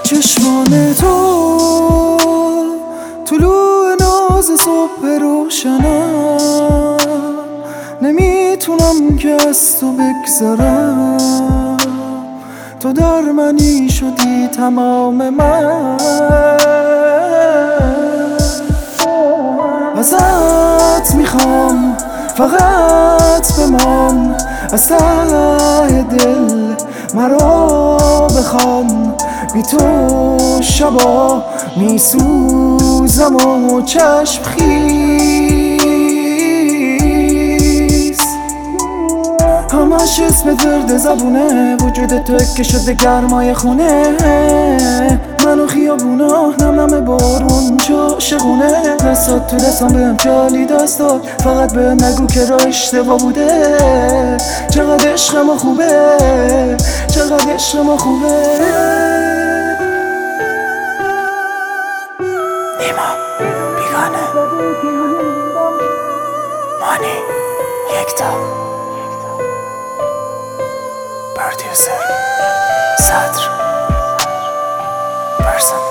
چشمان تو طلوع ناز صبح روشنم، نمیتونم که از تو بگذرم. تو در منی شدی تمام من، ازت میخوام فقط بمان، از ته دل مرا بخوان. بی تو شبا میسوزم و چشم خیز، همش اسم درد زبونه، وجود تو که شده گرمای خونه. منو خیابونا نم نم بارون عاشقونه، دستات تو دستم بهم چالی دست داد، فقط به نگو که راه اشتباه بوده. چقدر عشق ما خوبه، چقدر عشق ما خوبه. نیما بیگانه، مانی یکتا، پرودیوسر صدر پرسنت.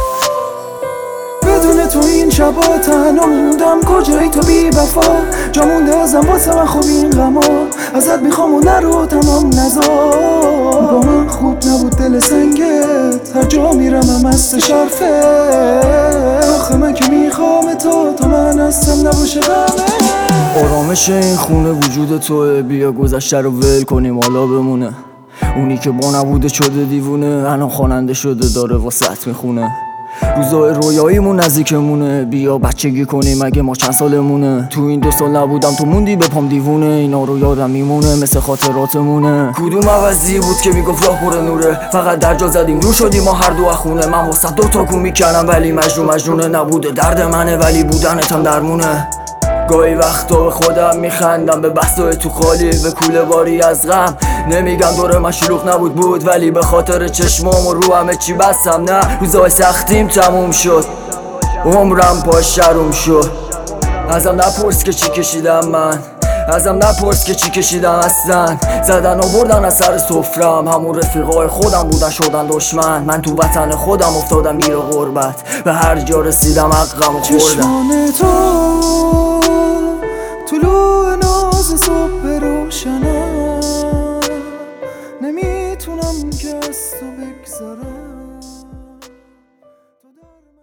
بدون تو این شبا تنها موندم، کجایی تو بی وفا؟ جا مونده ازم واسه من خوب این غما، ازت میخوام و نرو تمام نزار. با من خوب نبود دل سنگت، هر جا میرم هم مست شرفه. آخه من که میخوام تو من هستم نباشه غمه. آرامش این خونه وجود توه، بیا گذشته رو ول کنیم حالا بمونه. اونی که با نبوده شده دیوونه، الان خواننده شده داره واسط میخونه. روزای رویاییمون نزدیکمونه، بیا بچگی کنیم اگه ما چند سالمونه. تو این 2 سال نبودم تو موندی به پام دیوونه، اینا رو یادم میمونه مثل خاطراتمونه. کدوم عوضی بود که میگفت راه پر نوره، فقط در جا زدیم رو شدیم ما هر دو خونه. من واسه 2 تا گم میکردم ولی مجنونه نبوده درد منه، ولی بودنتم درمونه. گاهی وقتا به خودم میخندم، به بحثای تو خالی، به کوله باری از غم. نمیگم دور من شلوغ نبود ولی به خاطر چشمام و رو همه چی بستم. نه روزای سختیم تموم شد، عمرم پاش شروم شد. ازم نپرس که چی کشیدم من، ازم نپرس که چی کشیدم اصلا. زدن و بردن از سر سفرم، همون رفیقای خودم بودن شدن دشمن. من تو وطن خودم افتادم گیر غربت، به هر جا رسیدم حقم و خوردم. چشمان تو طلوع ناز صبح روشنم، نمیتونم که از تو بگذرم.